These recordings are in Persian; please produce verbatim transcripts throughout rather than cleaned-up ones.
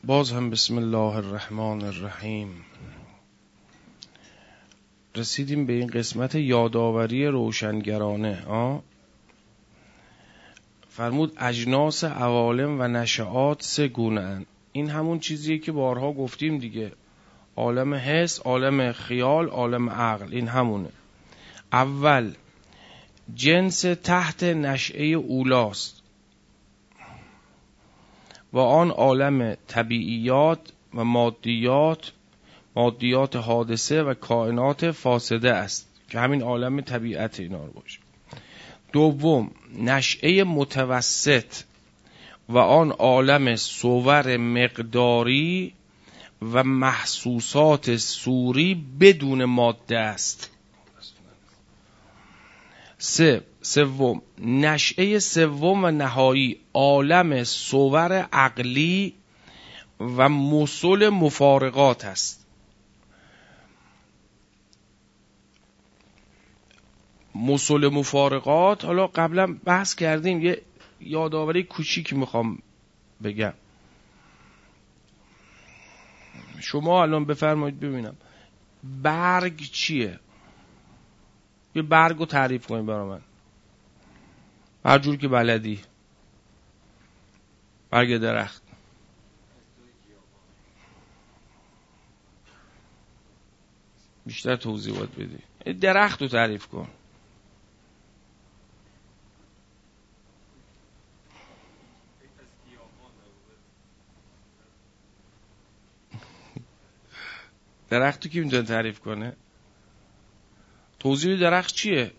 باز هم بسم الله الرحمن الرحیم. رسیدیم به این قسمت یادآوری روشنگرانه. آه؟ فرمود اجناس عوالم و نشعات سه گونه اند. این همون چیزیه که بارها گفتیم دیگه. عالم حس، عالم خیال، عالم عقل، این همونه. اول جنس تحت نشعه اولاست و آن عالم طبیعیات و مادیات، مادیات حادثه و کائنات فاسده است که همین عالم طبیعت اینا رو باشه. دوم نشعه متوسط و آن عالم صور مقداری و محسوسات صوری بدون ماده است. سه سوم نشعه سوم و نهایی عالم صور عقلی و مصل مفارقات است. مصل مفارقات حالا قبلا بحث کردیم، یه یادآوری کوچیکی میخوام بگم. شما الان بفرمایید ببینم برگ چیه؟ یه برگ رو تعریف کنید برای من، هر جور که بلدی. برگ درخت. بیشتر توضیح باید بدی. درخت رو تعریف کن. درخت رو کی میتونه تعریف کنه؟ توضیح درخت چیه؟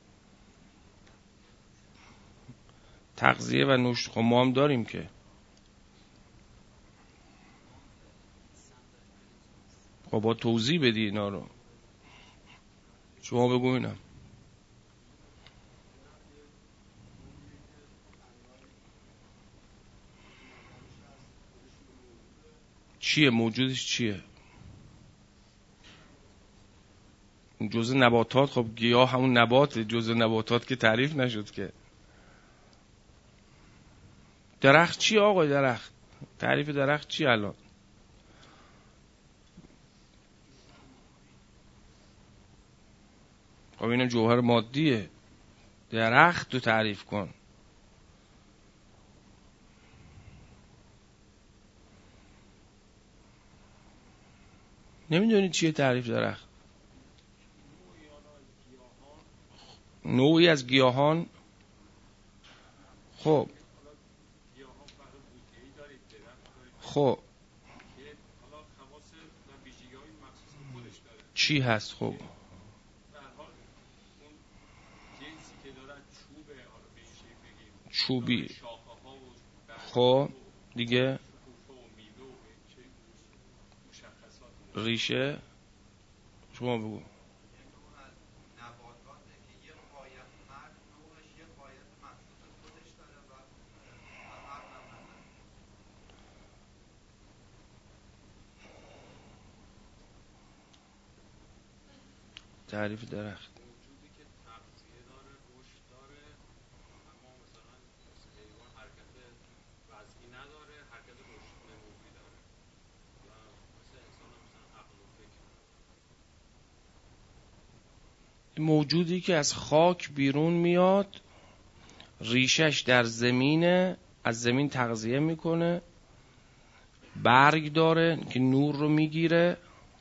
تغذیه و نوشت. خب ما هم داریم که. خب با توضیح بدی اینا رو. شما بگو اینم چیه؟ موجودش چیه؟ جزء نباتات. خب گیاه همون نبات، جزء نباتات که تعریف نشد که. درخت چیه آقای درخت؟ تعریف درخت چیه الان؟ خب اینم جوهر مادیه. درخت رو تعریف کن. نمیدونی چیه تعریف درخت؟ نوعی از گیاهان. خب خب چی هست؟ خب چوبی. خب دیگه ریشه. شما بگو. تعریف درخت. موجودی که از خاک بیرون میاد، ریشش در زمینه، از زمین تغذیه میکنه، برگ داره که نور رو میگیره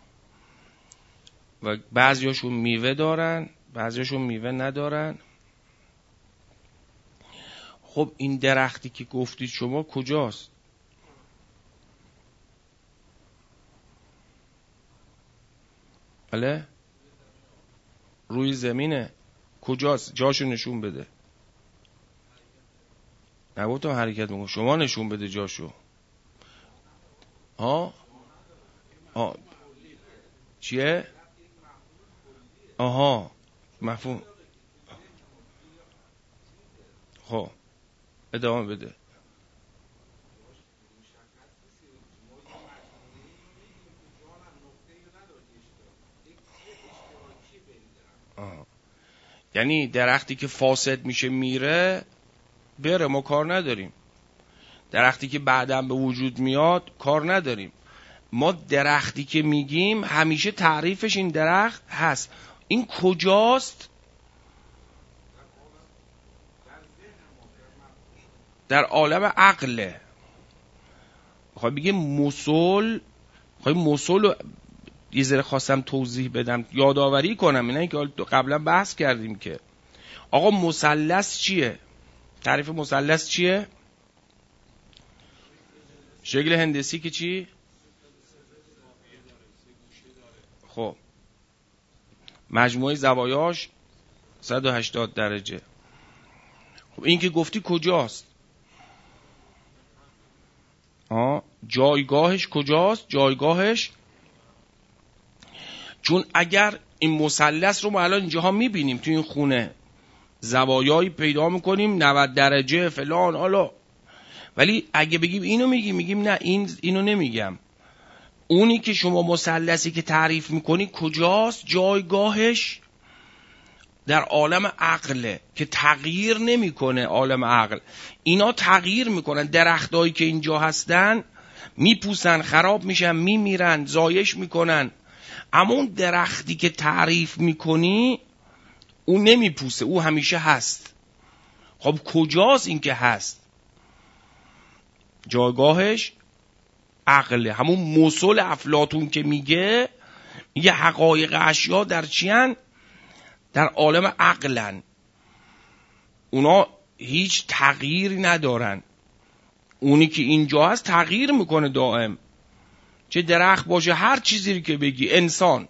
و بعضیاشون میوه دارن، بعضیاشون میوه ندارن. خب این درختی که گفتید شما کجاست؟ بله؟ روی زمینه. کجاست؟ جاشو نشون بده. نگفتم حرکت میکنه، شما نشون بده جاشو. ها؟ آه. چیه؟ آها مفهوم. خب ادامه بده. آه. یعنی درختی که فاسد میشه میره، بره، ما کار نداریم. درختی که بعداً به وجود میاد کار نداریم. ما درختی که میگیم همیشه تعریفش این درخت هست. این کجاست؟ در عالم عقله. میخوای بگیم مسل، میخوای مسل رو یه ذره خواستم توضیح بدم، یادآوری کنم، اینا که قبلا بحث کردیم که آقا مثلث چیه؟ تعریف مثلث چیه؟ شکل هندسی که چی؟ خب مجموعه زوایاش صد و هشتاد درجه. خب این که گفتی کجاست؟ آه جایگاهش کجاست؟ جایگاهش چون اگر این مثلث رو ما الان اینجاها میبینیم تو این خونه زوایایی پیدا میکنیم نود درجه فلان حالا، ولی اگه بگیم اینو میگیم میگیم نه این اینو نمیگم. اونی که شما مثلثی که تعریف میکنی کجاست؟ جایگاهش در عالم عقله که تغییر نمیکنه. عالم عقل اینا تغییر میکنن. درختایی که اینجا هستن میپوسن، خراب میشن، میمیرن، زایش میکنن. اما اون درختی که تعریف میکنی اون نمیپوسه، او همیشه هست. خب کجاست این که هست؟ جایگاهش عقله. همون مسل افلاطون که میگه میگه حقایق اشیا در چیان؟ در عالم عقلن. اونا هیچ تغییری ندارن. اونی که اینجا هست تغییر میکنه دائم، چه درخت باشه، هر چیزی که بگی، انسان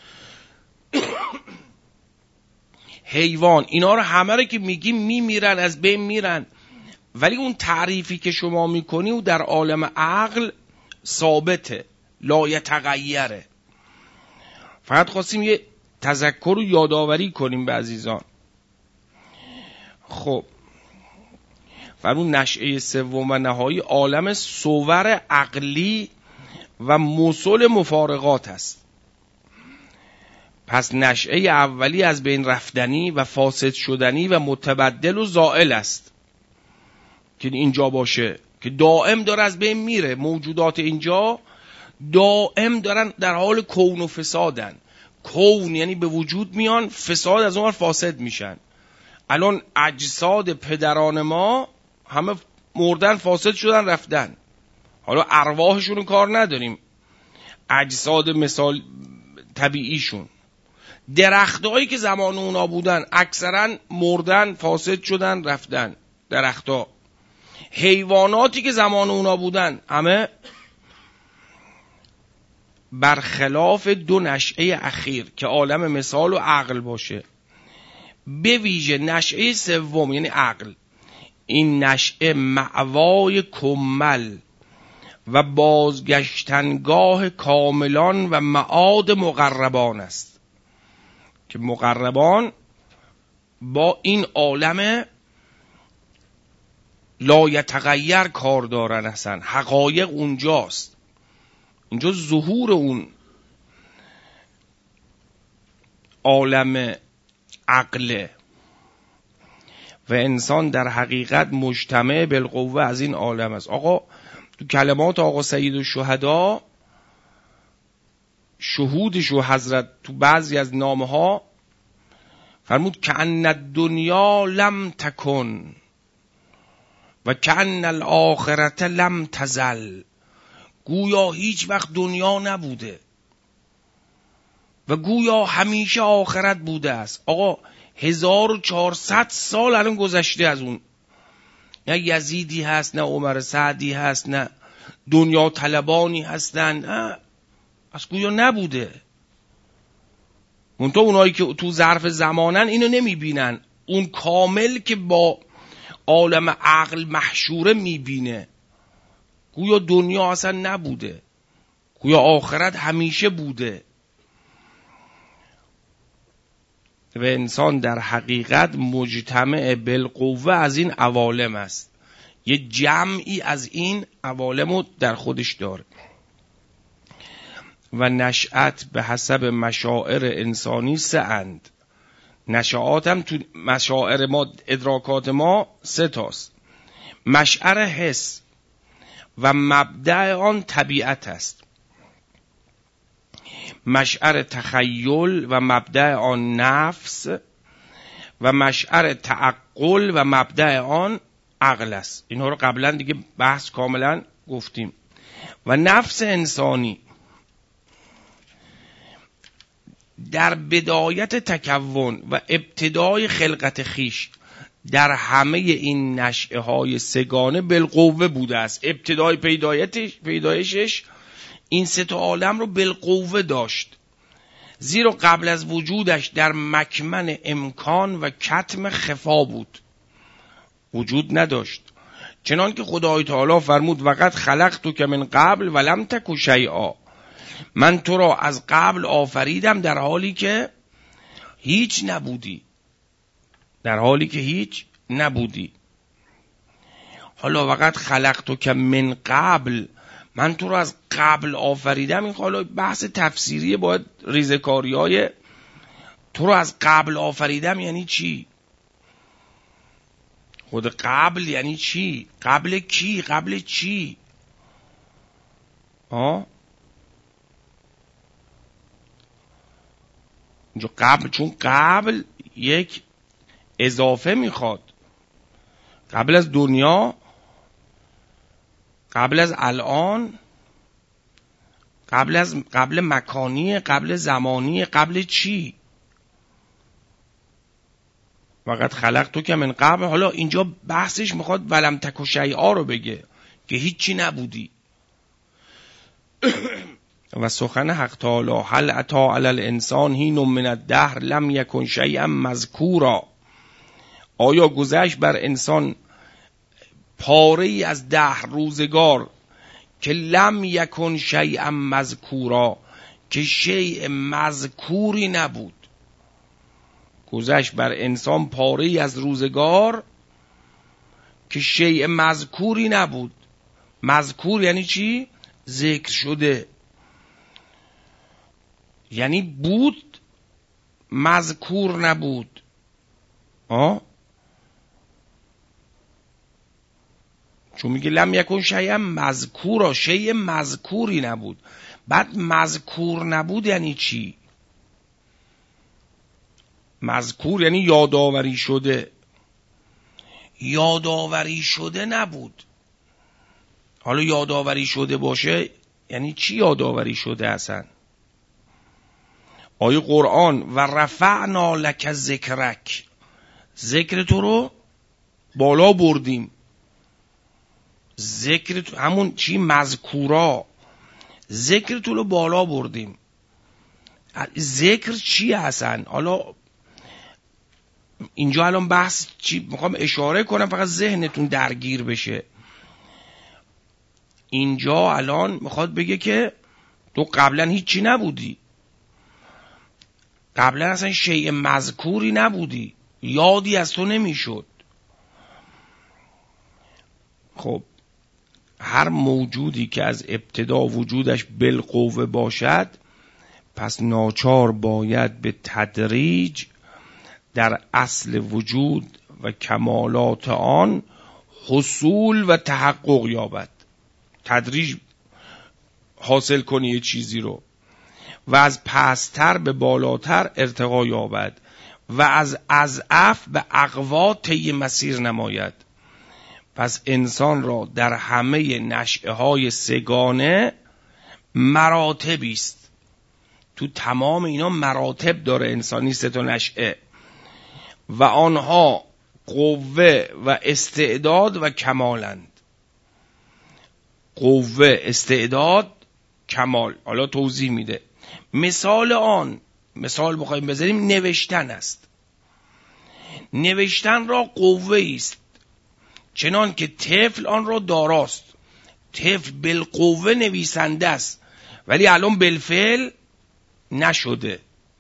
حیوان، اینا رو همه رو که میگیم میمیرن، از بین میرن. ولی اون تعریفی که شما میکنی و در عالم عقل ثابته، لا یتغیره. فقط خواستیم یه تذکر و یادآوری کنیم به عزیزان. خب فرمون نشأه سوم و نهایی عالم صور عقلی و مسل مفارقات است. پس نشأه اولی از بین رفتنی و فاسد شدنی و متبدل و زائل است که اینجا باشه، که دائم داره از بین میره. موجودات اینجا دائم دارن در حال کون و فسادن. کون یعنی به وجود میان، فساد از اون فاسد میشن. الان اجساد پدران ما همه مردن، فاسد شدن، رفتن. حالا ارواحشون رو کار نداریم، اجساد مثال طبیعیشون. درختایی که زمان اونا بودن اکثرا مردن، فاسد شدن، رفتن. درختا. حیواناتی که زمان اونا بودن همه برخلاف دو نشأه اخیر که عالم مثال و عقل باشه. به ویژه نشأه سوم یعنی عقل، این نشأه مأوای کمل و بازگشتنگاه کاملان و معاد مقربان است که مقربان با این عالم لا یتغیر کار دارن. اصلا حقایق اونجاست، اینجا ظهور اون عالم عقله و انسان در حقیقت مجتمع بالقوه از این عالم است. آقا تو کلمات آقا سید الشهدا شهودشو حضرت تو بعضی از نامه ها فرمود که ان الدنیا لم تکن و کأن الاخرت لم تزل. گویا هیچ وقت دنیا نبوده و گویا همیشه آخرت بوده است. آقا هزار و چهارصد سال الان گذشته از اون. نه یزیدی هست، نه عمر سعدی هست، نه دنیا طلبانی هستن، نه، از گویا نبوده. منتها اونایی که تو ظرف زمانن اینو نمیبینن. اون کامل که با عالم عقل محشوره میبینه. گویا دنیا اصلا نبوده، گویا آخرت همیشه بوده. و انسان در حقیقت مجتمع بالقوه از این عوالم است. یه جمعی از این عوالم رو در خودش داره. و نشأت به حسب مشاعر انسانی سه اند. نشأت هم تو مشاعر ما، ادراکات ما سه تاست. مشعر حس و مبدأ آن طبیعت است. مشعر تخیل و مبدأ آن نفس و مشعر تعقل و مبدأ آن عقل است. اینها رو قبلا دیگه بحث کاملا گفتیم. و نفس انسانی در بدایت تکون و ابتدای خلقت خیش در همه این نشأه های سگانه بالقوه بوده است. ابتدای پیدایشش پیدایشش این سه تا عالم رو بالقوه داشت، زیرا قبل از وجودش در مکمن امکان و کتم خفا بود، وجود نداشت. چنان که خدای تعالی فرمود وقد خلقتک من قبل ولم تک شیئا، من تو را از قبل آفریدم در حالی که هیچ نبودی، در حالی که هیچ نبودی. حالا وقد خلقتک من قبل، من تو رو از قبل آفریدم، این حالا بحث تفسیریه، باید ریزکاری های تو رو از قبل آفریدم یعنی چی؟ خود قبل یعنی چی؟ قبل کی؟ قبل چی؟ آه؟ اینجا قبل، چون قبل یک اضافه میخواد، قبل از دنیا، قبل از الان، قبل از قبل مکانی، قبل زمانی، قبل چی؟ وقت خلقتک من قبل. حالا اینجا بحثش میخواد ولم تک شیئا رو بگه که هیچی نبودی. و سخن حق تعالی هل اتی علی الانسان حین من الدهر لم یکن شیئا مذکورا، آیا گذشت بر انسان پاره ای از دهر روزگار که لم یکن شیئا مذکورا، که شیء مذکوری نبود. گذشت بر انسان پاره ای از روزگار که شیء مذکوری نبود. مذکور یعنی چی؟ ذکر شده، یعنی بود مذکور نبود. آه؟ چون میگه لم یکن شیئا مذکورا، شیء مذکوری نبود. بعد مذکور نبود یعنی چی؟ مذکور یعنی یادآوری شده، یادآوری شده نبود. حالا یادآوری شده باشه یعنی چی یادآوری شده اصلا؟ آیه قرآن و رفعنا لک ذکرک، ذکر تو رو بالا بردیم. ذکر تو همون چی؟ مذکورا، ذکر تو رو بالا بردیم. ذکر چی اصلا؟ حالا اینجا الان بحث چی میخوام اشاره کنم فقط ذهنتون درگیر بشه. اینجا الان میخواد بگه که تو قبلا هیچی نبودی، قبلا اصلا شیء مذکوری نبودی، یادی از تو نمیشد. خب هر موجودی که از ابتدا وجودش بالقوه باشد، پس ناچار باید به تدریج در اصل وجود و کمالات آن حصول و تحقق یابد. تدریج حاصل کنی یه چیزی رو و از پستر به بالاتر ارتقا یابد و از اضعف به اقوا طی مسیر نماید. پس انسان را در همه نشأه های سگانه مراتبی است. تو تمام اینا مراتب داره انسانی، سه تا نشأه، و آنها قوه و استعداد و کمالند. قوه، استعداد، کمال. حالا توضیح میده. مثال آن، مثال بخوایم بذاریم، نوشتن است. نوشتن را قوه است، چنان که طفل آن را داراست. طفل بالقوه نویسنده است، ولی الان بالفعل نشده.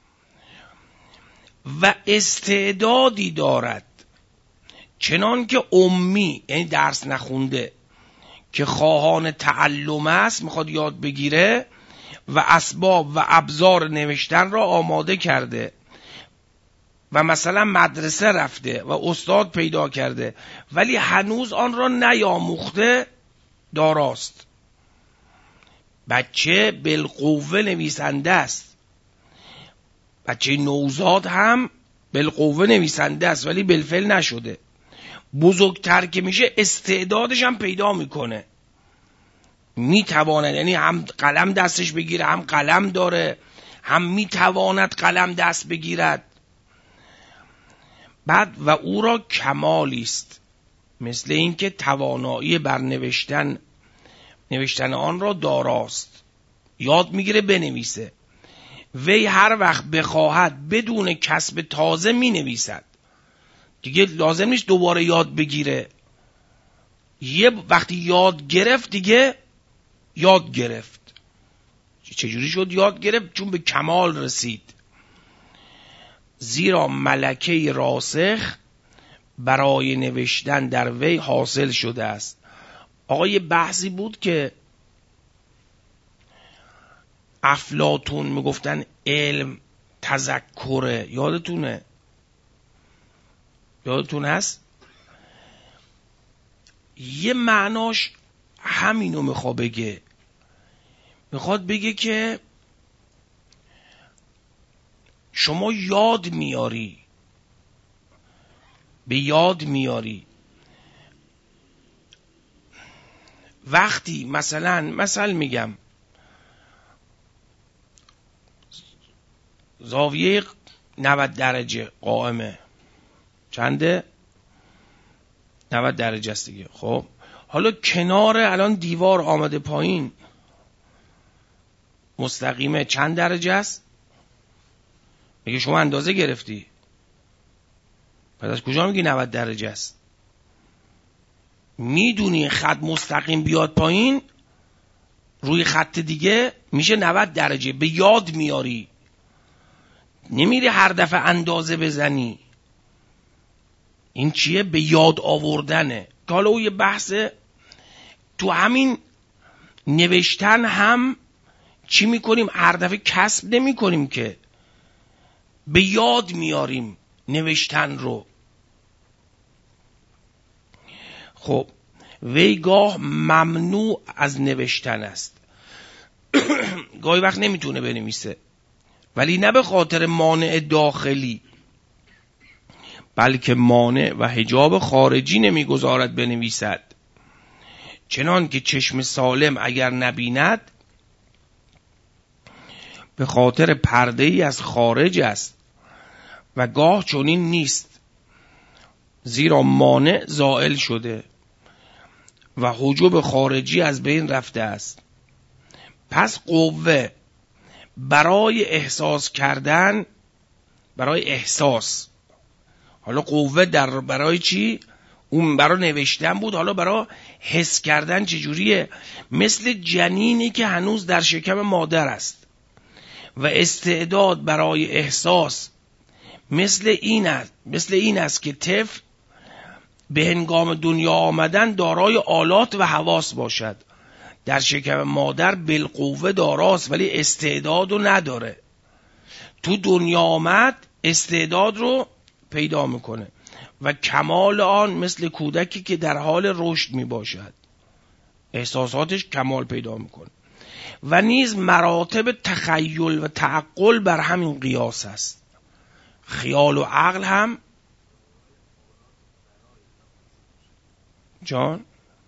و استعدادی دارد، چنان که امی، یعنی درس نخونده، که خواهان تعلم است، میخواد یاد بگیره و اسباب و ابزار نوشتن را آماده کرده و مثلا مدرسه رفته و استاد پیدا کرده، ولی هنوز آن را نیاموخته، داراست. بچه بالقوه نویسنده است. بچه نوزاد هم بالقوه نویسنده است ولی بالفعل نشده. بزرگتر که میشه استعدادش هم پیدا میکنه، میتواند، یعنی هم قلم دستش بگیره، هم قلم داره، هم میتواند قلم دست بگیرد. بعد و او را کمالی است، مثل اینکه توانایی بر نوشتن نوشتن آن را داراست. یاد میگیره بنویسه. وی هر وقت بخواهد بدون کسب تازه مینویسد. دیگه لازم نیست دوباره یاد بگیره. یه وقتی یاد گرفت دیگه یاد گرفت. چجوری شد یاد گرفت؟ چون به کمال رسید. زیرا ملکه راسخ برای نوشتن در وی حاصل شده است. آقا یه بحثی بود که افلاطون میگفتن علم تذکره، یادتونه؟ یادتون هست؟ یه معناش همینو میخواد بگه. میخواد بگه که شما یاد میاری، به یاد میاری. وقتی مثلا مثلا میگم زاویه نود درجه قائمه چنده؟ نود درجه است دیگه. خب حالا کنار الان دیوار آمده پایین مستقیمه چند درجه است؟ میگه شما اندازه گرفتی، پس از کجا میگی نود درجه است؟ میدونی خط مستقیم بیاد پایین روی خط دیگه میشه نود درجه. به یاد میاری، نمیری هر دفعه اندازه بزنی. این چیه؟ به یاد آوردنه. که حالا او یه بحثه. تو همین نوشتن هم چی میکنیم؟ هر دفعه کسب نمی کنیم که، به یاد میاریم نوشتن رو. خب ویگاه ممنوع از نوشتن است. گاهی وقت نمیتونه بنویسه، ولی نه به خاطر مانع داخلی، بلکه مانع و حجاب خارجی نمیگذارد بنویسد. چنان که چشم سالم اگر نبیند به خاطر پرده ای از خارج است و گاه چنین نیست، زیرا مانع زائل شده و حجاب خارجی از بین رفته است. پس قوه برای احساس کردن، برای احساس، حالا قوه در برای چی؟ اون برای نوشتن بود، حالا برای حس کردن چجوریه؟ مثل جنینی که هنوز در شکم مادر است. و استعداد برای احساس مثل این است مثل این است که طفل به هنگام دنیا آمدن دارای آلات و حواس باشد. در شکم مادر بالقوه داراست ولی استعداد رو نداره. تو دنیا آمد استعداد رو پیدا میکنه و کمال آن مثل کودکی که در حال رشد میباشد، احساساتش کمال پیدا میکنه. و نیز مراتب تخیل و تعقل بر همین قیاس است. خیال و عقل هم جان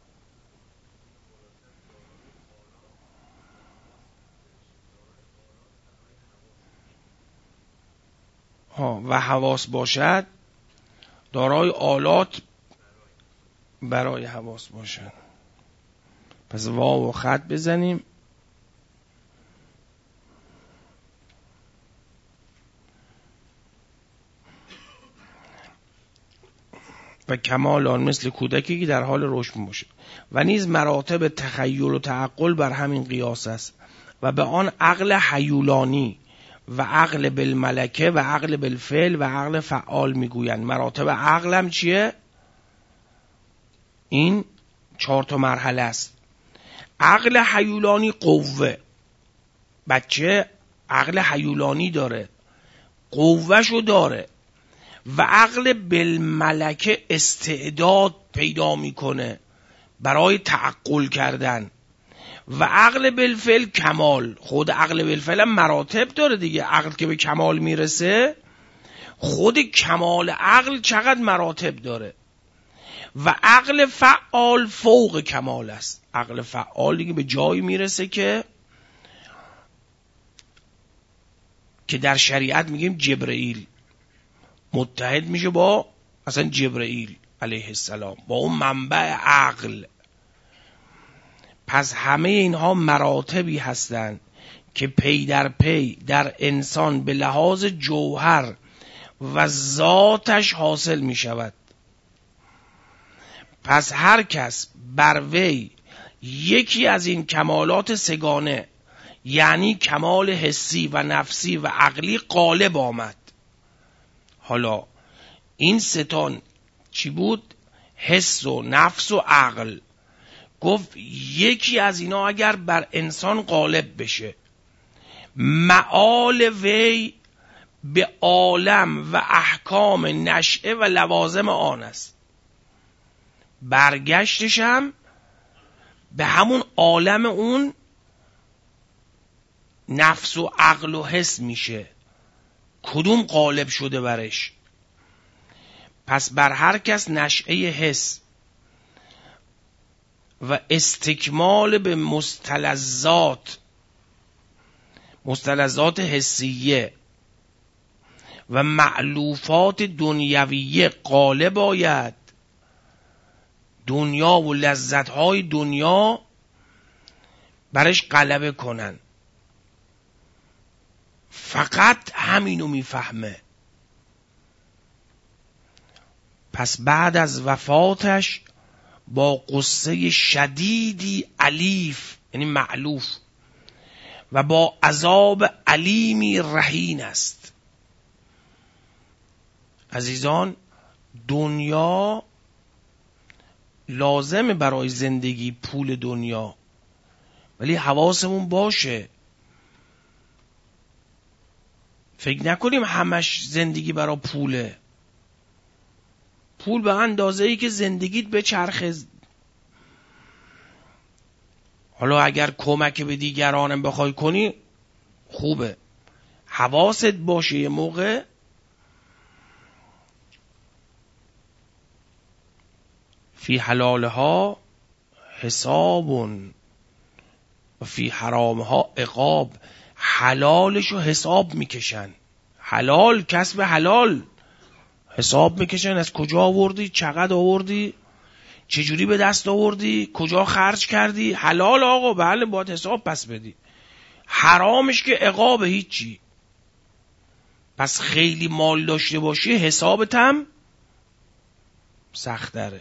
ها و حواس باشد، دارای آلات برای حواس باشد. پس واو و خط بزنیم. و کمال آن مثل کودکی که در حال رشد باشه. و نیز مراتب تخیل و تعقل بر همین قیاس است و به آن عقل حیولانی و عقل بالملکه و عقل بالفعل و عقل فعال میگویند. مراتب عقل هم چیه؟ این چهار تا مرحله است. عقل حیولانی قوه، بچه عقل حیولانی داره، قوهشو داره. و عقل بالملکه استعداد پیدا میکنه، برای تعقل کردن. و عقل بالفعل کمال. خود عقل بالفعل هم مراتب داره دیگه. عقل که به کمال میرسه، خود کمال عقل چقدر مراتب داره. و عقل فعال فوق کمال است. عقل فعال دیگه به جایی میرسه که که در شریعت میگیم جبرئیل متحد میشه با اصلا جبرئیل علیه السلام، با اون منبع عقل. پس همه اینها مراتبی هستند که پی در پی در انسان به لحاظ جوهر و ذاتش حاصل می شود. پس هر کس بر وی یکی از این کمالات سگانه، یعنی کمال حسی و نفسی و عقلی غالب آمد. حالا این ستان چی بود؟ حس و نفس و عقل. گفت یکی از اینا اگر بر انسان غالب بشه، معال وی به عالم و احکام نشأه و لوازم آن است. برگشتش هم به همون عالم اون نفس و عقل و حس میشه. کدوم غالب شده برش؟ پس بر هر کس نشأه حس و استکمال به مستلزات مستلزات حسیه و مألوفات دنیویه غالب آید، دنیا و لذتهای دنیا برش غلبه کنن. فقط همینو میفهمه. پس بعد از وفاتش با قصه شدیدی الیف، یعنی مألوف، و با عذاب علیمی رهین است. عزیزان، دنیا لازمه برای زندگی، پول دنیا، ولی حواسمون باشه فکر نکنیم همش زندگی برای پوله. پول به اندازه ای که زندگیت به چرخه. حالا اگر کمک به دیگرانم بخوای کنی خوبه، حواست باشه یه موقع فی حلالها حساب و فی حرامها عقاب. حلالشو حساب میکشن، حلال کسب حلال حساب میکشن. از کجا آوردی، چقدر آوردی، چجوری به دست آوردی، کجا خرج کردی. حلال آقا بله باید حساب پس بدی. حرامش که عقاب هیچی. پس خیلی مال داشته باشی حسابت هم سخت داره.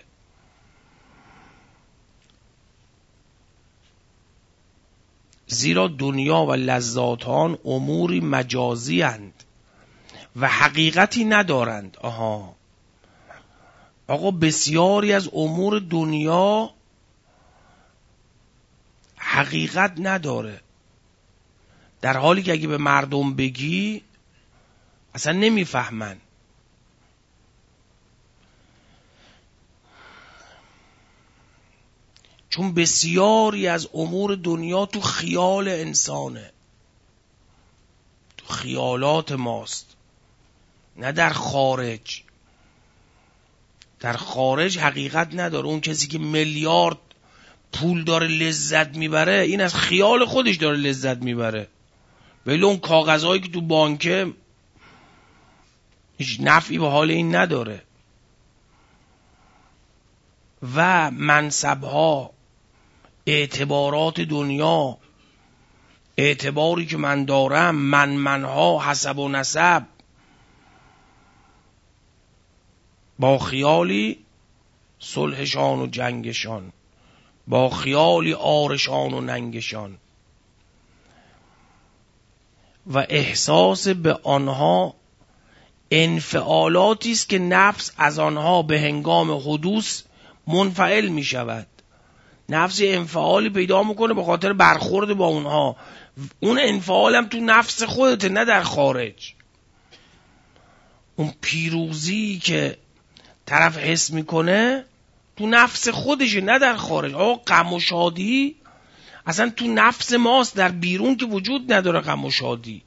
زیرا دنیا و لذاتان اموری مجازی اند و حقیقتی ندارند. آها آقا بسیاری از امور دنیا حقیقت نداره، در حالی که اگه به مردم بگی اصلا نمیفهمن. چون بسیاری از امور دنیا تو خیال انسانه، تو خیالات ماست، نه در خارج. در خارج حقیقت نداره. اون کسی که میلیارد پول داره لذت میبره، این از خیال خودش داره لذت میبره، ولی اون کاغذهایی که تو بانکه هیچ نفعی به حال این نداره. و منصبها، اعتبارات دنیا، اعتباری که من دارم، من منها، حسب و نسب، با خیالی صلحشان و جنگشان، با خیالی آرشان و ننگشان، و احساس به آنها انفعالاتی است که نفس از آنها به هنگام حدوث منفعل می شود. نفس انفعالی پیدا میکنه به خاطر برخورد با اونها. اون انفعال هم تو نفس خودته، نه در خارج. اون پیروزی که طرف حس میکنه تو نفس خودشه، نه در خارج. آقا غم و شادی اصلا تو نفس ماست، در بیرون که وجود نداره غم و شادی.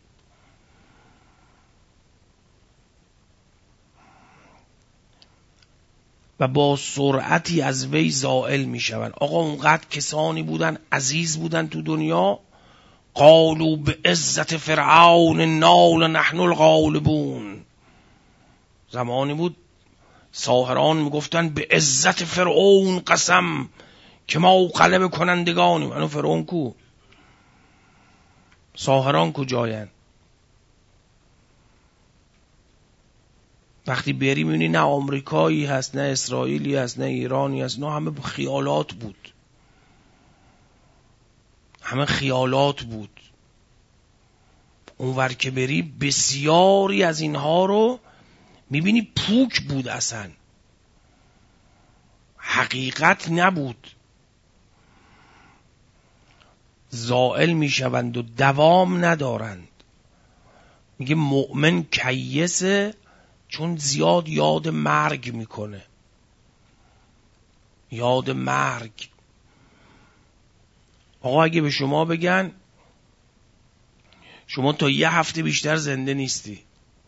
و با سرعتی از وی زائل می شوند. آقا اونقدر کسانی بودن عزیز بودن تو دنیا، قالوا به عزت فرعون نال نحن الغالبون. زمانی بود ساحران میگفتن به عزت فرعون قسم که ما غلبه کنندگانیم. انو فرعون کو؟ ساحران کجاین؟ وقتی بری میبینی نه آمریکایی هست، نه اسرائیلی هست، نه ایرانی هست، نه همه خیالات بود، همه خیالات بود. اونور که بری بسیاری از اینها رو میبینی پوک بود، اصلا حقیقت نبود. زائل میشوند و دوام ندارند. میگه مؤمن کیسه چون زیاد یاد مرگ میکنه، یاد مرگ. آقا اگه به شما بگن شما تا یه هفته بیشتر زنده نیستی،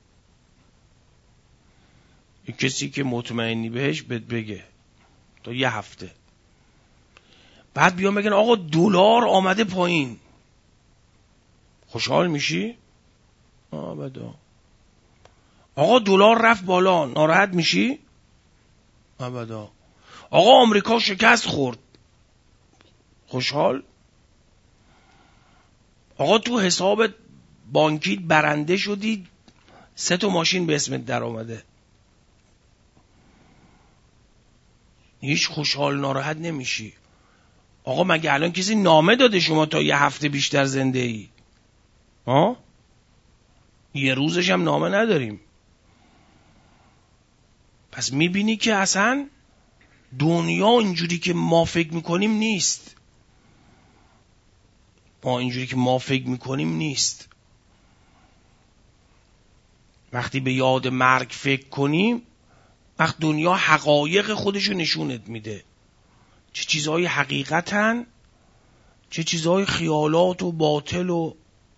یک کسی که مطمئنی بهش بهت بگه تا یه هفته، بعد بیان بگن آقا دلار آمده پایین، خوشحال میشی؟ ابدا. آقا دلار رفت بالا، ناراحت میشی؟ ابدا. آقا آمریکا شکست خورد، خوشحال؟ آقا تو حساب بانکی برنده شدی، سه تا ماشین به اسمت در آمده، هیچ خوشحال ناراحت نمیشی. آقا مگه الان کسی نامه داده شما تا یه هفته بیشتر زنده ای؟ ها؟ یه روزش هم نامه نداریم. پس میبینی که اصلا دنیا اینجوری که ما فکر میکنیم نیست. ما اینجوری که ما فکر میکنیم نیست. وقتی به یاد مرگ فکر کنیم، وقت دنیا حقایق خودشو نشونت میده، چه چیزهای حقیقتن، چه چیزهای خیالات و باطل. و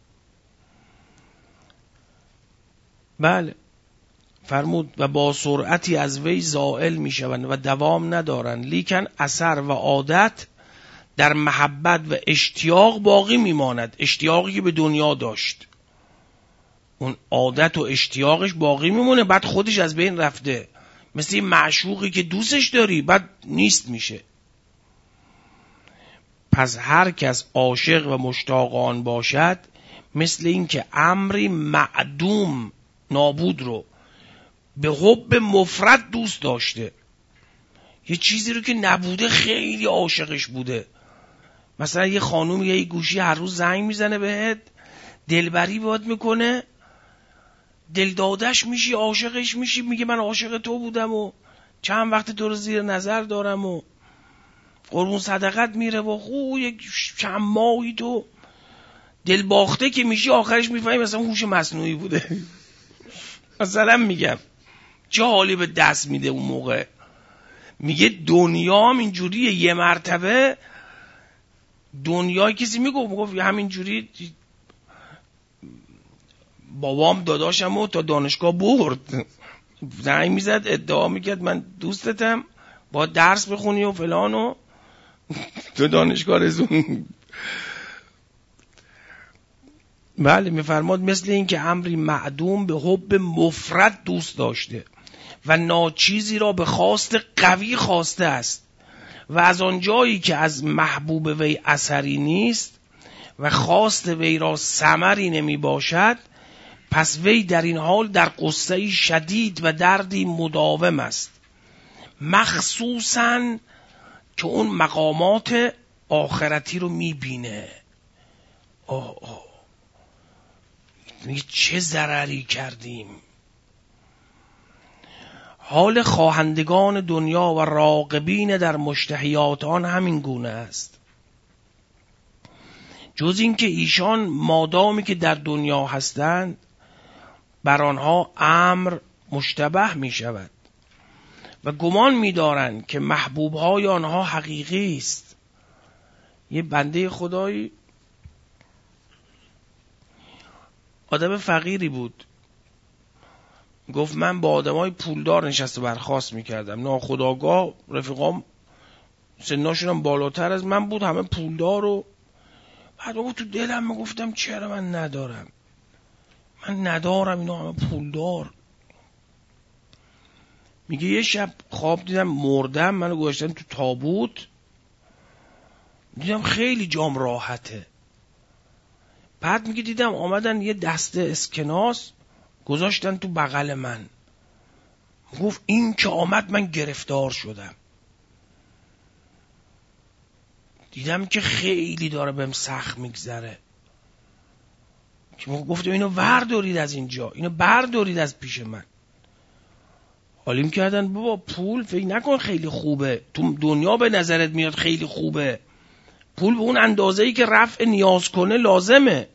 بله فرمود و با سرعتی از وی زائل میشوند و دوام ندارند، لیکن اثر و عادت در محبت و اشتیاق باقی میماند. اشتیاقی که به دنیا داشت، اون عادت و اشتیاقش باقی میمونه، بعد خودش از بین رفته. مثل این معشوقی که دوستش داری بعد نیست میشه. پس هر کس عاشق و مشتاق آن باشد، مثل این که امری معدوم نابود رو به حب مفرد دوست داشته. یه چیزی رو که نبوده خیلی عاشقش بوده. مثلا یه خانوم یه گوشی هر روز زنگ میزنه بهت، دلبری باهات میکنه، دلدادش میشی، عاشقش میشی، میگه من عاشق تو بودم و چند وقت تو رو زیر نظر دارم و قربون صدقت میره و خو یک چند ماهی تو دل باخته که میشی، آخرش میفهمی مثلا هوش مصنوعی بوده. مثلا میگم چه حالی به دست میده اون موقع. میگه دنیا هم اینجوریه. یه مرتبه دنیا کسی میگفت میگفت همینجوری بابام داداشمو تا دانشگاه برد، زنگ میزد ادعا میکرد من دوستتم، با درس بخونی و فلان و تو دانشگاه رسون. بله میفرماد مثل این که امری معدوم به حب مفرد دوست داشته و ناچیزی را به خواست قوی خواسته است، و از آنجایی که از محبوب وی اثری نیست و خواست وی را ثمری نمی باشد، پس وی در این حال در غصه شدید و دردی مداوم است، مخصوصاً که اون مقامات آخرتی رو می بینه. آه آه چه ضرری کردیم. حال خواهندگان دنیا و راغبین در مشتهیات آن همین گونه است، جز این که ایشان مادامی که در دنیا هستند بر آنها امر مشتبه می شود و گمان می‌دارند که محبوب‌های آنها حقیقی است. یه بنده خدایی آدم فقیری بود، گفت من با آدمای پولدار نشست و برخاست میکردم، ناخودآگاه رفیقام سناشون هم بالاتر از من بود، همه پولدار، و بعد بابا تو دلم میگفتم چرا من ندارم، من ندارم، اینا همه پولدار. میگه یه شب خواب دیدم مردم، منو گذاشتن تو تابوت، دیدم خیلی جام راحته. بعد میگه دیدم آمدن یه دسته اسکناس گذاشتن تو بغل من، گفت این که آمد من گرفتار شدم، دیدم که خیلی داره بهم سخت میگذره، گفتم اینو بردارید از اینجا، اینو بردارید از پیش من. حالیم کردن بابا پول فکر نکن خیلی خوبه، تو دنیا به نظرت میاد خیلی خوبه، پول به اون اندازه‌ای که رفع نیاز کنه لازمه،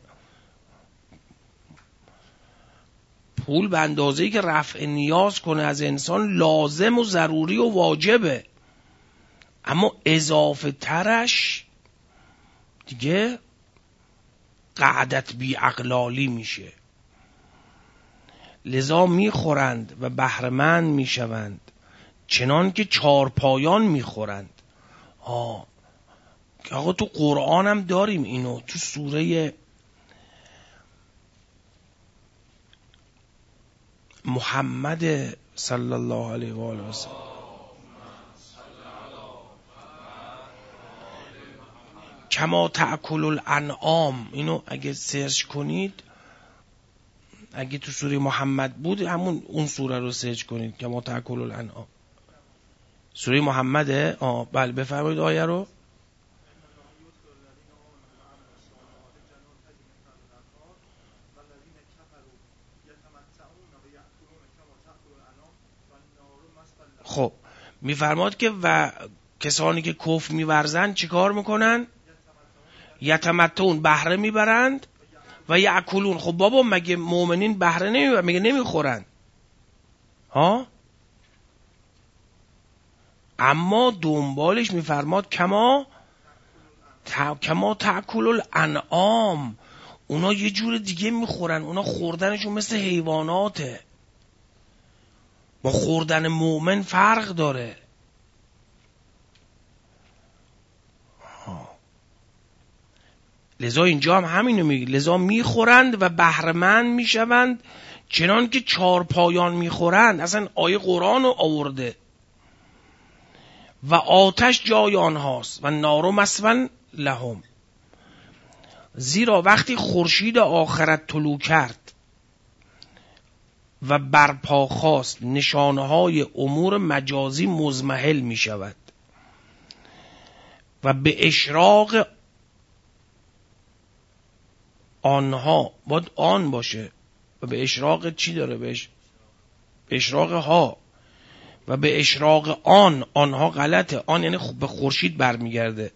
پول به اندازه‌ای که رفع نیاز کنه از انسان لازم و ضروری و واجبه، اما اضافه ترش دیگه قعدت بی اقلالی میشه. لذا میخورند و بهره‌مند میشوند چنان که چارپایان میخورند. آه آقا تو قرآن هم داریم اینو، تو سوره محمد صلی الله علیه و آله و سلم کما تأکل الانعام، اینو اگه سرچ کنید، اگه تو سوره محمد بود همون اون سوره رو سرچ کنید، کما تأکل الانعام، سوره محمده. آه بله بفرمایید آیه رو. خب میفرماد که و کسانی که کفر میورزند چیکار میکنن؟ یتمتعون، بهره میبرند، و یاکلون. خب بابا مگه مؤمنین بهره نمیبرند؟ مگه نمیخورن؟ ها؟ اما دنبالش میفرماد کما تا... کما تأکل الانعام، اونا یه جور دیگه میخورن، اونا خوردنشون مثل حیواناته، با خوردن مؤمن فرق داره. لذا اینجا هم همینو میگه، لذا میخورند و بهره‌مند میشوند چنان که چار پایان میخورند. اصلا آیه قرآن رو آورده. و آتش جای آنهاست و نار مثوی لهم، زیرا وقتی خورشید آخرت طلوع کرد و برپا خواست نشانه های امور مجازی مضمحل می شود و به اشراق آنها، باید آن باشه و به اشراق چی داره؟ به اشراق ها و به اشراق آن، آنها غلطه، آن یعنی به خورشید برمیگرده.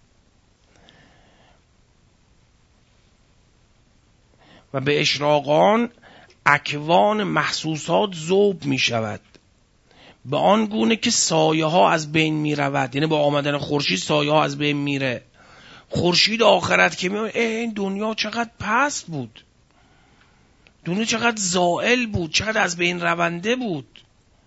و به اشراق آن اکوان محسوسات ذوب می شود، به آن گونه که سایه ها از بین می رود، یعنی با آمدن خورشید سایه ها از بین میره. خورشید آخرت که می این دنیا چقدر پست بود، دنیا چقدر زائل بود، چقدر از بین رونده بود.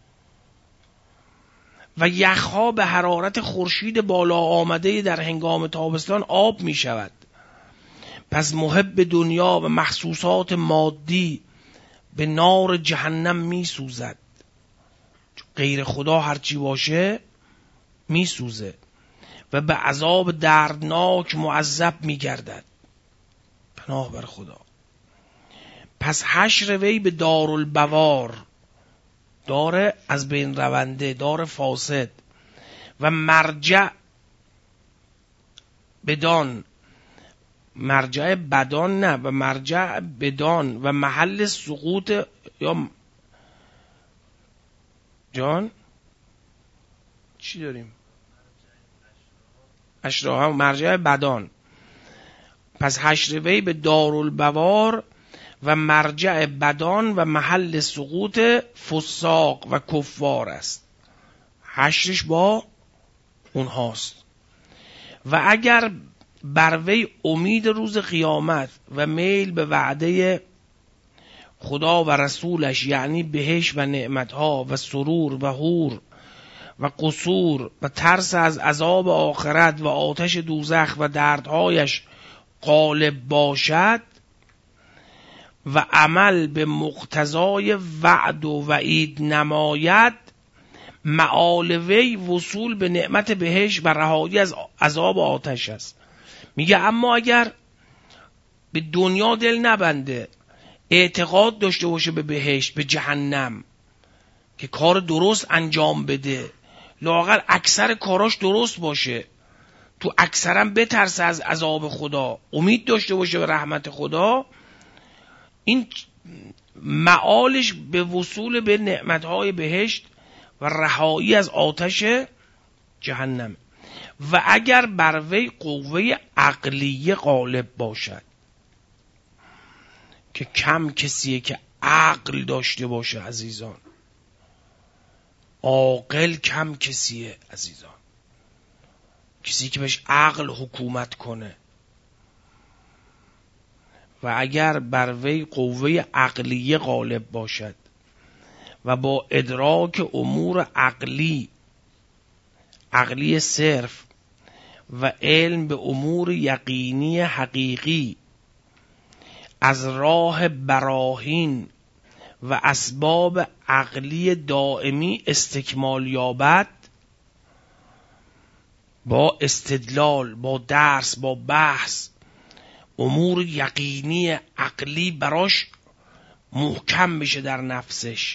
و یخها به حرارت خورشید بالا آمده در هنگام تابستان آب می شود. پس محب دنیا و محسوسات مادی به نار جهنم می سوزد. غیر خدا هرچی باشه می سوزه و به عذاب دردناک معذب می گردد. پناه بر خدا. پس حشر وی به دارالبوار، دار از بین رونده، دار فاسد، و مرجع بدان، مرجع بدان نه، و مرجع بدان و محل سقوط، یا جان چی داریم؟ اشرا هم مرجع بدان. پس حشر وی به دارالبوار و مرجع بدان و محل سقوط فساق و کفار است. حشرش با اونهاست. و اگر بر وی امید روز قیامت و میل به وعده خدا و رسولش، یعنی بهشت و نعمتها و سرور و حور و قصور و ترس از عذاب آخرت و آتش دوزخ و دردهایش غالب باشد و عمل به مقتضای وعد و وعید نماید، مآل وی وصول به نعمت بهشت و رهایی از عذاب آتش است. میگه اما اگر به دنیا دل نبنده، اعتقاد داشته باشه به بهشت، به جهنم، که کار درست انجام بده، لااقل اکثر کاراش درست باشه، تو اکثرم بترسه از عذاب خدا، امید داشته باشه به رحمت خدا، این معالش به وصول به نعمتهای بهشت و رهایی از آتش جهنم. و اگر بر وی قوه عقلیه غالب باشد، که کم کسیه که عقل داشته باشه عزیزان، عاقل کم کسیه عزیزان، کسی که بهش عقل حکومت کنه. و اگر بر وی قوه عقلیه غالب باشد و با ادراک امور عقلی عقلی صرف و علم به امور یقینی حقیقی از راه براهین و اسباب عقلی دائمی استکمال یابد، با استدلال، با درس، با بحث، امور یقینی عقلی براش محکم بشه در نفسش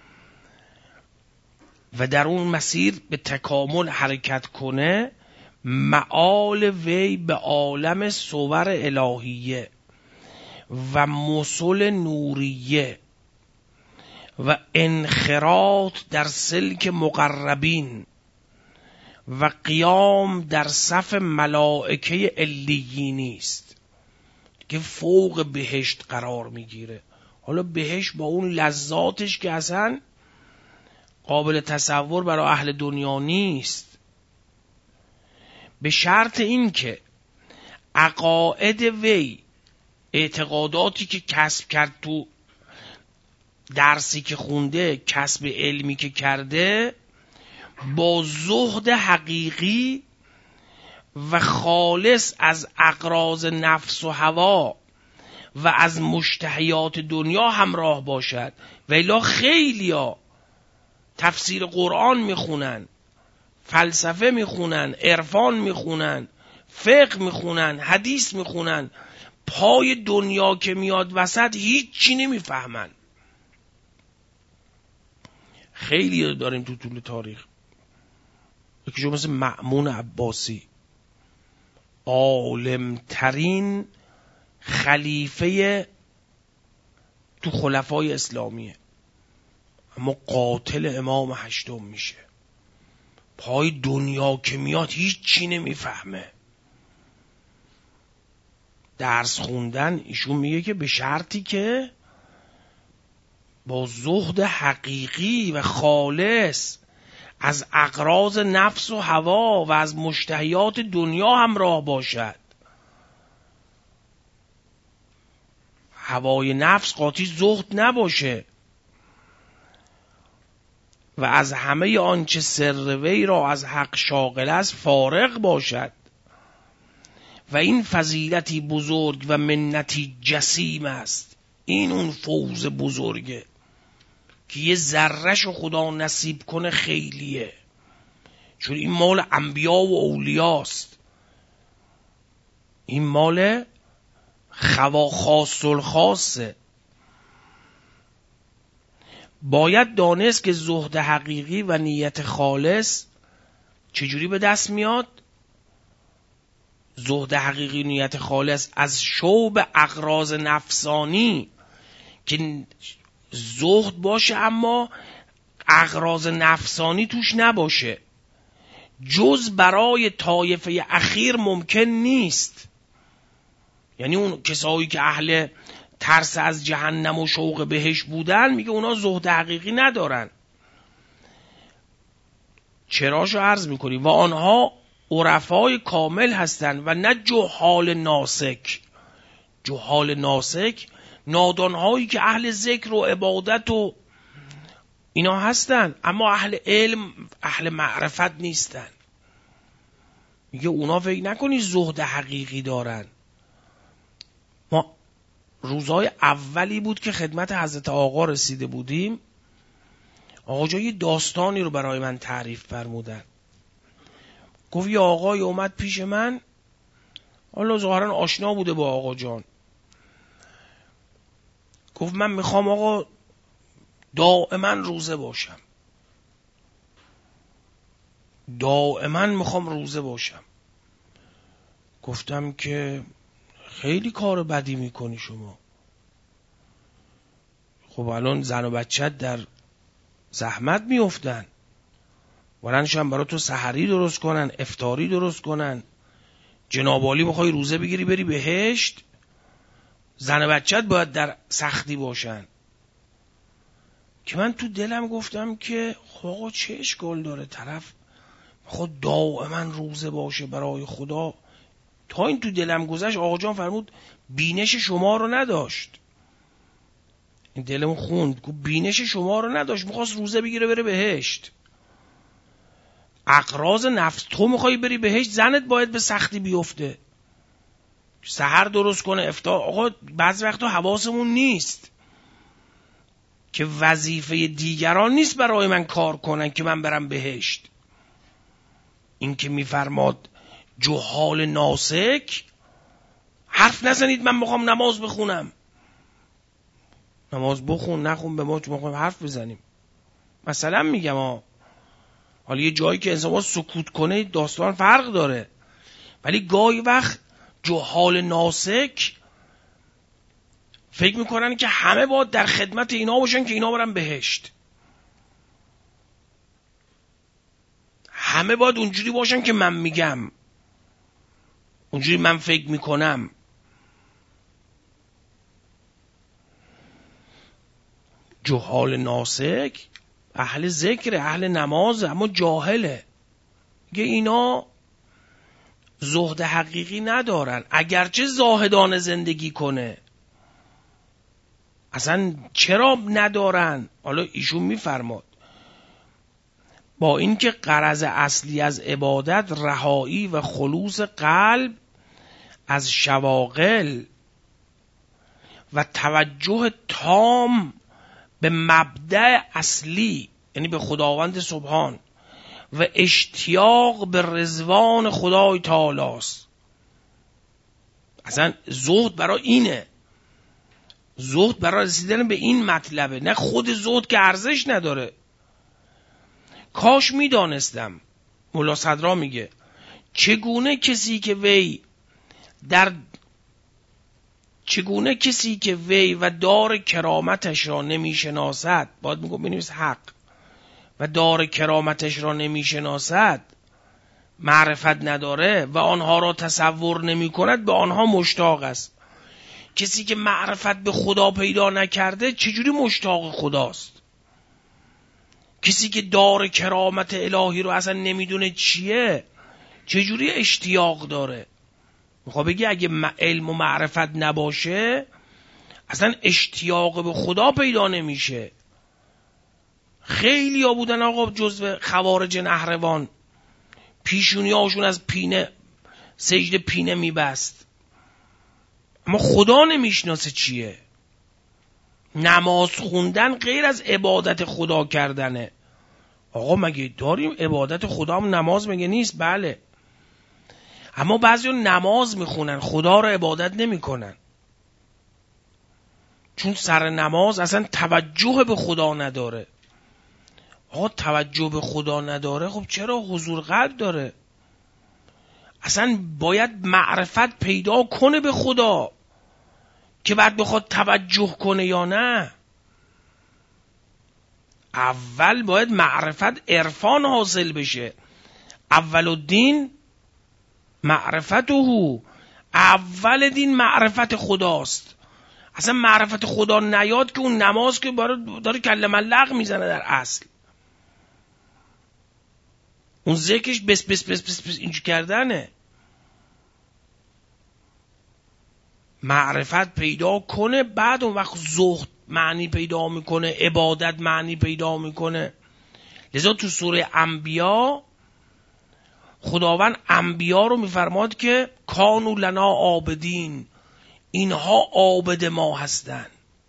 و در اون مسیر به تکامل حرکت کنه، مآل وی به عالم صور الهیه و مسل نوریه و انخراط در سلک مقربین و قیام در صف ملائکه علیینی است که فوق بهشت قرار میگیره. حالا بهشت با اون لذاتش که اصلا قابل تصور برای اهل دنیا نیست، به شرط این که عقاید وی، اعتقاداتی که کسب کرد تو درسی که خونده، کسب علمی که کرده، با زهد حقیقی و خالص از اغراض نفس و هوا و از مشتهیات دنیا همراه باشد. و الا خیلیا تفسیر قرآن میخونن، فلسفه میخونن، عرفان میخونن، فقه میخونن، حدیث میخونن، پای دنیا که میاد وسط هیچ چی نمیفهمن. خیلی داریم تو طول تاریخ. یکیشو مثل مأمون عباسی، عالمترین خلیفه تو خلفای اسلامیه، اما قاتل امام هشتم میشه. پای دنیا که میاد هیچ چی نمیفهمه. درس خوندن ایشون میگه که به شرطی که با زهد حقیقی و خالص از اغراض نفس و هوا و از مشتهیات دنیا همراه باشد. هوای نفس قاطی زهد نباشه و از همه آنچه سر وی را از حق شاغل است فارغ باشد. و این فضیلتی بزرگ و منتی جسیم است. این اون فوز بزرگه که یه ذره‌شو خدا نصیب کنه خیلیه، چون این مال انبیا و اولیاست. این مال خوا خاص الخاصه. باید دانست که زهد حقیقی و نیت خالص چجوری به دست میاد؟ زهد حقیقی و نیت خالص از شوب اغراض نفسانی، که زهد باشه اما اغراض نفسانی توش نباشه، جز برای طایفه اخیر ممکن نیست. یعنی اون کسایی که اهل ترس از جهنم و شوق بهش بودن، میگه اونا زهد حقیقی ندارن. چراشو عرض میکنی و آنها عرفای کامل هستند و نه جهال ناسک. جهال ناسک نادانهایی که اهل ذکر و عبادت و اینا هستن اما اهل علم اهل معرفت نیستن. میگه اونا فکر نکنی زهد حقیقی دارن. ما روزهای اولی بود که خدمت حضرت آقا رسیده بودیم، آقا جا یه داستانی رو برای من تعریف فرمودن. گفت یه آقای اومد پیش من، حالا ظاهرا آشنا بوده با آقا جان. گفت من میخوام آقا دائما روزه باشم، دائما میخوام روزه باشم. گفتم که خیلی کار بدی میکنی شما. خب الان زن و بچت در زحمت میافتن، ولنشم برای تو سحری درست کنن، افطاری درست کنن، جنابالی میخوای روزه بگیری بری بهشت، زن و بچت باید در سختی باشن. که من تو دلم گفتم که خب آقا چه اشکال داره طرف خود دائما روزه باشه برای خدا. تا این تو دلم گذشت آقا جان فرمود بینش شما رو نداشت. این دلم خوند، بینش شما رو نداشت، میخواست روزه بگیره بره بهشت. اقراض نفس، تو میخوای بری بهشت، زنت باید به سختی بیفته، سحر درست کنه، افطار. آقا بعض وقتا حواسمون نیست که وظیفه دیگران نیست برای من کار کنن که من برم بهشت. این که میفرماد جهال ناسک، حرف نزنید من میخوام نماز بخونم. نماز بخون نخون به ما چه میخوایم حرف بزنیم. مثلا میگم ها، حالا یه جایی که انسان باید سکوت کنه داستان فرق داره، ولی گاهی وقت جهال ناسک فکر میکنن که همه باید در خدمت اینا باشن که اینا برن بهشت، همه باید اونجوری باشن که من میگم، اونجوری من فکر میکنم. جهال ناسک اهل ذکر، اهل نماز، اما جاهله. میگه اینا زهد حقیقی ندارن، اگرچه زاهدانه زندگی کنه. اصلا چرا ندارن؟ حالا ایشون میفرماد با اینکه غرض اصلی از عبادت رهایی و خلوص قلب از شواغل و توجه تام به مبدأ اصلی، یعنی به خداوند سبحان، و اشتیاق به رضوان خدای تعالی است. اصلا زهد برای اینه، زهد برای رسیدن به این مطلبه، نه خود زهد که ارزش نداره. کاش میدانستم، مولا صدرا میگه، چگونه کسی که وی در چگونه کسی که وی و دار کرامتش را نمیشناسد، باید میگم بنویس حق، و دار کرامتش را نمیشناسد، معرفت نداره و آنها را تصور نمی کند، به آنها مشتاق است. کسی که معرفت به خدا پیدا نکرده چجوری مشتاق خداست؟ کسی که دار کرامت الهی رو اصلا نمیدونه چیه چجوری اشتیاق داره؟ میخواد بگی اگه علم و معرفت نباشه اصلا اشتیاق به خدا پیدا نمیشه. خیلی ها بودن آقا جزو خوارج نهروان، پیشونی هاشون از پینه سجده پینه میبست، اما خدا نمیشناسه چیه. نماز خوندن غیر از عبادت خدا کردنه. آقا مگه داریم عبادت خدا هم نماز مگه نیست؟ بله، اما بعضی نماز میخونن خدا رو عبادت نمیکنن، چون سر نماز اصلا توجه به خدا نداره. آقا توجه به خدا نداره، خب چرا حضور قلب داره؟ اصلا باید معرفت پیدا کنه به خدا که بعد بخواد توجه کنه یا نه. اول باید معرفت عرفان حاصل بشه. اول الدین معرفته، اول دین معرفت خداست. اصلا معرفت خدا نیاد که اون نماز که داره کلمه لغو میزنه در اصل. اون ذکرش بس بس بس بس, بس اینجور کردنه. معرفت پیدا کنه، بعد اون وقت زهد معنی پیدا میکنه، عبادت معنی پیدا میکنه. لذا تو سوره انبیا خداوند انبیا رو میفرماد که کانوا لنا عابدین، اینها عابد ما هستن،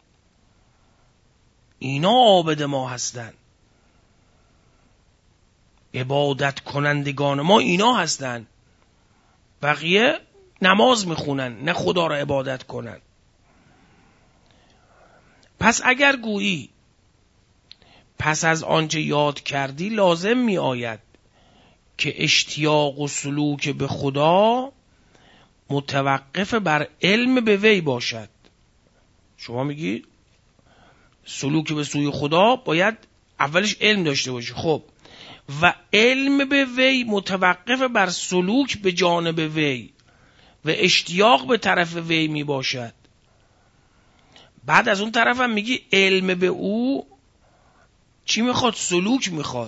اینا عابد ما هستن، عبادت کنندگان ما اینا هستن. بقیه نماز میخونن، نه خدا را عبادت کنن. پس اگر گویی پس از آنچه یاد کردی لازم می آید که اشتیاق و سلوک به خدا متوقف بر علم به وی باشد. شما میگی سلوک به سوی خدا باید اولش علم داشته باشه، خب و علم به وی متوقف بر سلوک به جانب وی و اشتیاق به طرف وی می باشد. بعد از اون طرف هم میگی علم به او چی میخواد؟ سلوک میخواد.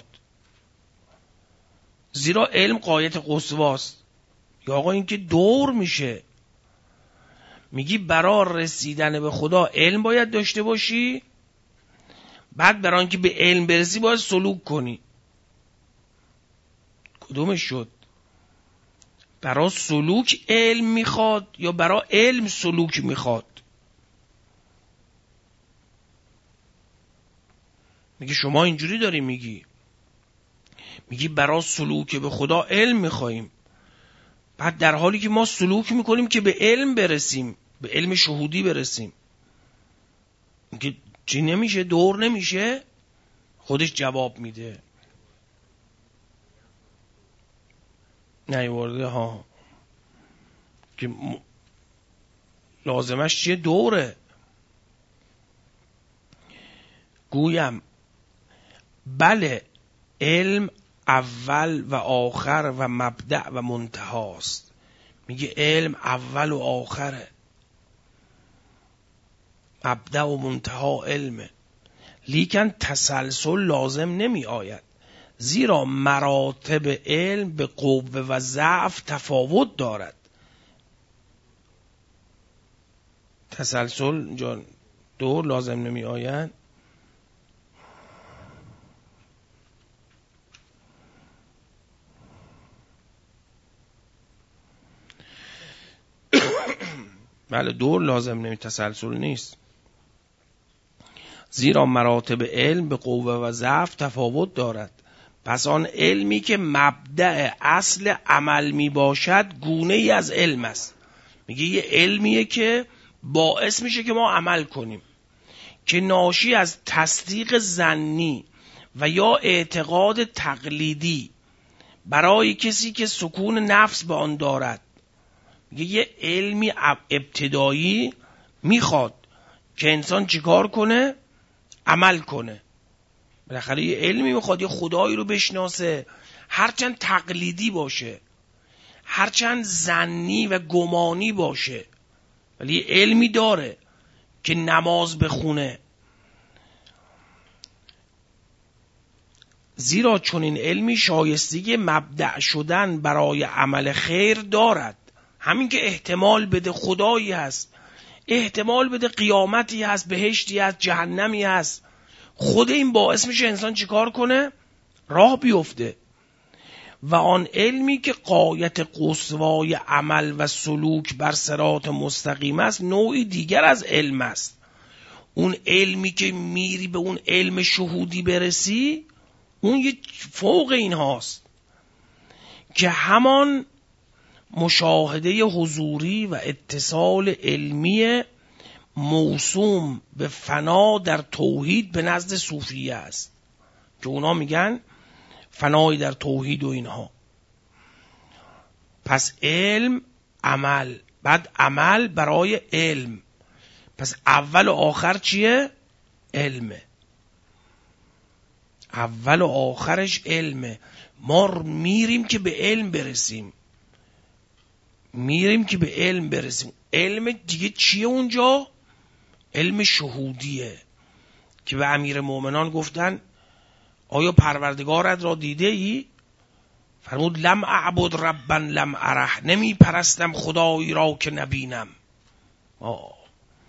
زیرا علم غایت قصواست. یا آقا این که دور میشه. میگی برای رسیدن به خدا علم باید داشته باشی، بعد برای اینکه به علم برسی باید سلوک کنی. کدومش شد؟ برای سلوک علم میخواد یا برای علم سلوک میخواد؟ میگی شما اینجوری داری میگی، میگی برای سلوک به خدا علم میخواییم، بعد در حالی که ما سلوک میکنیم که به علم برسیم، به علم شهودی برسیم. میگی چی نمیشه؟ دور نمیشه؟ خودش جواب میده نیورده ها که م... لازمش چیه؟ دوره. گویم بله علم اول و آخر و مبدأ و منتهاست. میگه علم اول و آخره، مبدأ و منتها علمه، لیکن تسلسل لازم نمی آید، زیرا مراتب علم به قوه و ضعف تفاوت دارد. تسلسل جان دور لازم نمی آید. بله دور لازم نمی، تسلسل نیست. زیرا مراتب علم به قوه و ضعف تفاوت دارد. پس آن علمی که مبدأ اصل عمل می باشد گونه ای از علم است. میگه یه علمیه که باعث میشه که ما عمل کنیم، که ناشی از تصدیق ظنی و یا اعتقاد تقلیدی برای کسی که سکون نفس به آن دارد. میگه یه علمی ابتدایی میخواد که انسان چیکار کنه؟ عمل کنه. بالاخره یه علمی میخواد یه خدایی رو بشناسه، هرچند تقلیدی باشه، هرچند ظنی و گمانی باشه، ولی یه علمی داره که نماز بخونه. زیرا چون این علمی شایستگی مبدأ شدن برای عمل خیر دارد. همین که احتمال بده خدایی هست، احتمال بده قیامتی هست، بهشتی هست، جهنمی هست، خود این باعث میشه انسان چیکار کنه؟ راه بیفته. و آن علمی که غایت قصوای عمل و سلوک بر صراط مستقیم است نوعی دیگر از علم است. اون علمی که میری به اون علم شهودی برسی، اون یه فوق این هاست که همان مشاهده حضوری و اتصال علمی موسوم به فنا در توحید به نزد صوفیه است، که اونا میگن فنای در توحید و اینها. پس علم عمل، بعد عمل برای علم. پس اول و آخر چیه؟ علمه. اول و آخرش علمه. ما میریم که به علم برسیم، میریم که به علم برسیم. علم دیگه چیه اونجا؟ علم شهودیه که به امیر مومنان گفتن آیا پروردگارت را دیده ای؟ فرمود لم اعبد ربا لم اره، نمی پرستم خدایی را که نبینم. آه.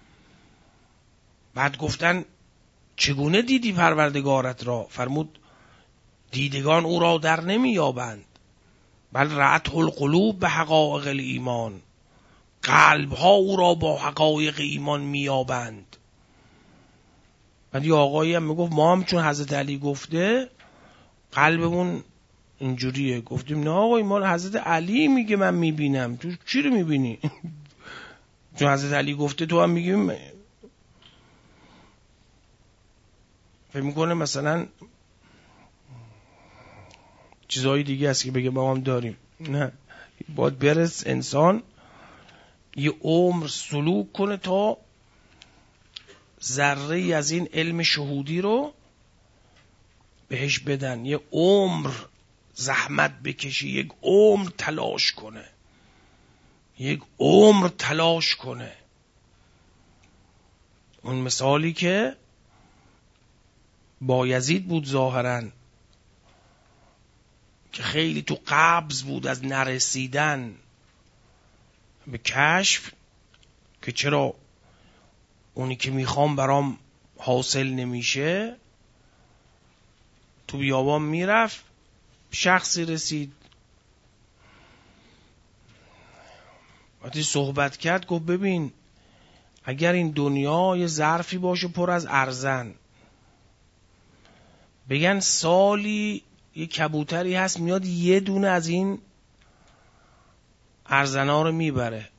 بعد گفتن چگونه دیدی پروردگارت را؟ فرمود دیدگان او را در نمی یابند، بل رأته القلوب به حقایق ایمان، قلب ها او را با حقایق ایمان می یابند. بعد یه آقایی هم میگفت ما هم چون حضرت علی گفته قلبمون اینجوریه. گفتیم نه آقای، ما حضرت علی میگه من میبینم، تو چی رو میبینی؟ چون حضرت علی گفته تو هم میگیم. فکر میکنه مثلا چیزهای دیگه هست که بگه ما هم داریم. نه، باید برس انسان یه عمر سلوک کنه تا ذره ای از این علم شهودی رو بهش بدن، یه عمر زحمت بکشی، یک عمر تلاش کنه، یک عمر تلاش کنه. اون مثالی که بایزید بود ظاهراً که خیلی تو قبض بود از نرسیدن به کشف، که چرا اونی که میخوام برام حاصل نمیشه، تو بیابان میرفت، شخصی رسید، وقتی صحبت کرد گفت ببین اگر این دنیا یه ظرفی باشه پر از ارزن، بگن سالی یه کبوتری هست میاد یه دونه از این ارزنا رو میبره،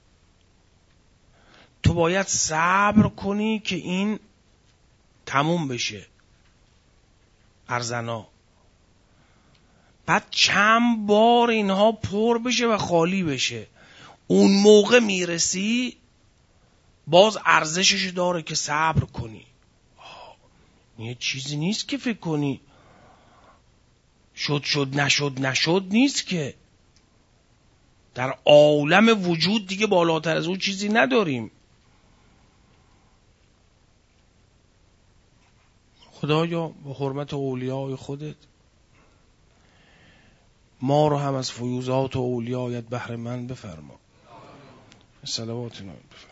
تو باید صبر کنی که این تموم بشه ارزنا، بعد چند بار اینها پر بشه و خالی بشه، اون موقع میرسی باز ارزشش داره که صبر کنی. یه چیزی نیست که فکر کنی شد شد نشد نشد نیست، که در عالم وجود دیگه بالاتر از اون چیزی نداریم. خدایا به حرمت اولیای خودت ما رو هم از فیوزات و اولیایت بهره مند بفرما. صلوات نبی.